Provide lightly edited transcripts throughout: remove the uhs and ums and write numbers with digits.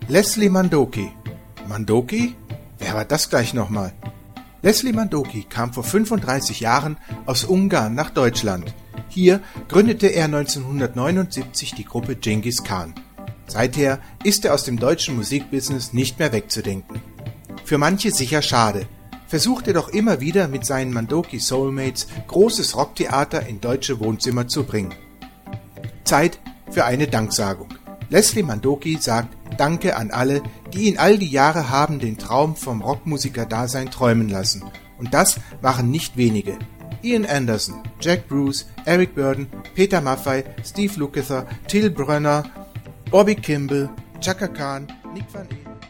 Leslie Mandoki. Mandoki? Wer war das gleich nochmal? Leslie Mandoki kam vor 35 Jahren aus Ungarn nach Deutschland. Hier gründete er 1979 die Gruppe Genghis Khan. Seither ist er aus dem deutschen Musikbusiness nicht mehr wegzudenken. Für manche sicher schade. Versucht er doch immer wieder mit seinen Mandoki Soulmates großes Rocktheater in deutsche Wohnzimmer zu bringen. Zeit für eine Danksagung. Leslie Mandoki sagt Danke an alle, die ihn all die Jahre haben den Traum vom Rockmusiker-Dasein träumen lassen. Und das waren nicht wenige. Ian Anderson, Jack Bruce, Eric Burdon, Peter Maffay, Steve Lukather, Till Brönner, Bobby Kimball, Chaka Khan, Nick Van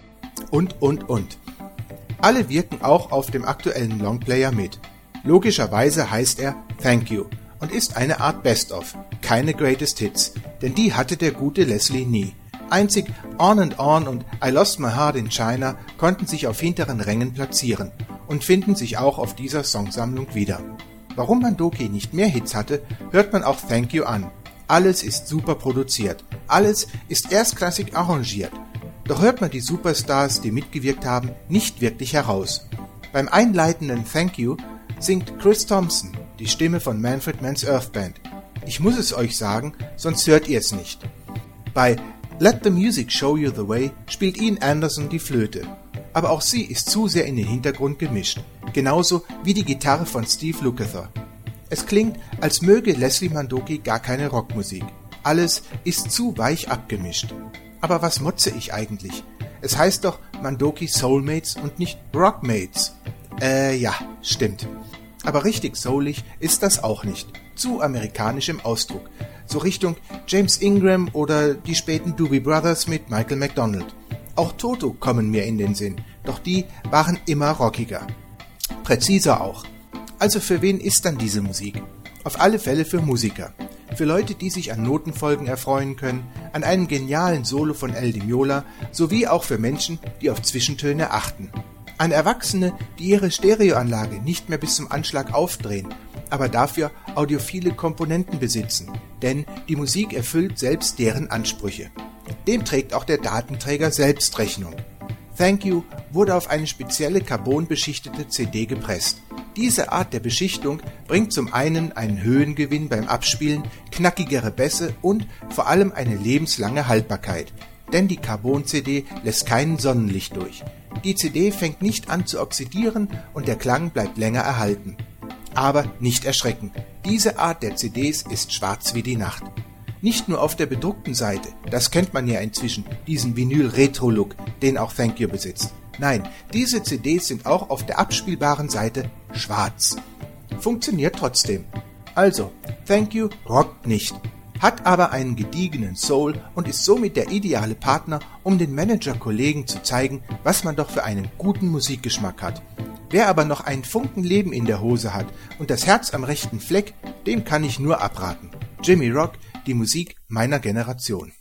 Ehlen und. Alle wirken auch auf dem aktuellen Longplayer mit. Logischerweise heißt er Thank You und ist eine Art Best-of, keine Greatest Hits, denn die hatte der gute Leslie nie. Einzig On and On und I Lost My Heart in China konnten sich auf hinteren Rängen platzieren und finden sich auch auf dieser Songsammlung wieder. Warum Mandoki nicht mehr Hits hatte, hört man auch Thank You an. Alles ist super produziert, alles ist erstklassig arrangiert. Doch hört man die Superstars, die mitgewirkt haben, nicht wirklich heraus. Beim einleitenden Thank You singt Chris Thompson, die Stimme von Manfred Mann's Earth Band. Ich muss es euch sagen, sonst hört ihr es nicht. Bei Let the Music Show You the Way spielt Ian Anderson die Flöte. Aber auch sie ist zu sehr in den Hintergrund gemischt, genauso wie die Gitarre von Steve Lukather. Es klingt, als möge Leslie Mandoki gar keine Rockmusik. Alles ist zu weich abgemischt. Aber was motze ich eigentlich? Es heißt doch Mandoki Soulmates und nicht Rockmates. Ja, stimmt. Aber richtig soulig ist das auch nicht. Zu amerikanisch im Ausdruck. So Richtung James Ingram oder die späten Doobie Brothers mit Michael McDonald. Auch Toto kommen mir in den Sinn, doch die waren immer rockiger. Präziser auch. Also für wen ist dann diese Musik? Auf alle Fälle für Musiker. Für Leute, die sich an Notenfolgen erfreuen können, an einem genialen Solo von El Di Meola, sowie auch für Menschen, die auf Zwischentöne achten. An Erwachsene, die ihre Stereoanlage nicht mehr bis zum Anschlag aufdrehen, aber dafür audiophile Komponenten besitzen, denn die Musik erfüllt selbst deren Ansprüche. Dem trägt auch der Datenträger selbst Rechnung. Thank You wurde auf eine spezielle carbonbeschichtete CD gepresst. Diese Art der Beschichtung bringt zum einen einen Höhengewinn beim Abspielen, knackigere Bässe und vor allem eine lebenslange Haltbarkeit, denn die Carbon-CD lässt kein Sonnenlicht durch. Die CD fängt nicht an zu oxidieren und der Klang bleibt länger erhalten. Aber nicht erschrecken, diese Art der CDs ist schwarz wie die Nacht. Nicht nur auf der bedruckten Seite, das kennt man ja inzwischen, diesen Vinyl-Retro-Look, den auch Thank You besitzt. Nein, diese CDs sind auch auf der abspielbaren Seite schwarz. Funktioniert trotzdem. Also, Thank You rockt nicht, hat aber einen gediegenen Soul und ist somit der ideale Partner, um den Manager-Kollegen zu zeigen, was man doch für einen guten Musikgeschmack hat. Wer aber noch einen Funken Leben in der Hose hat und das Herz am rechten Fleck, dem kann ich nur abraten. Jimmy Rock, die Musik meiner Generation.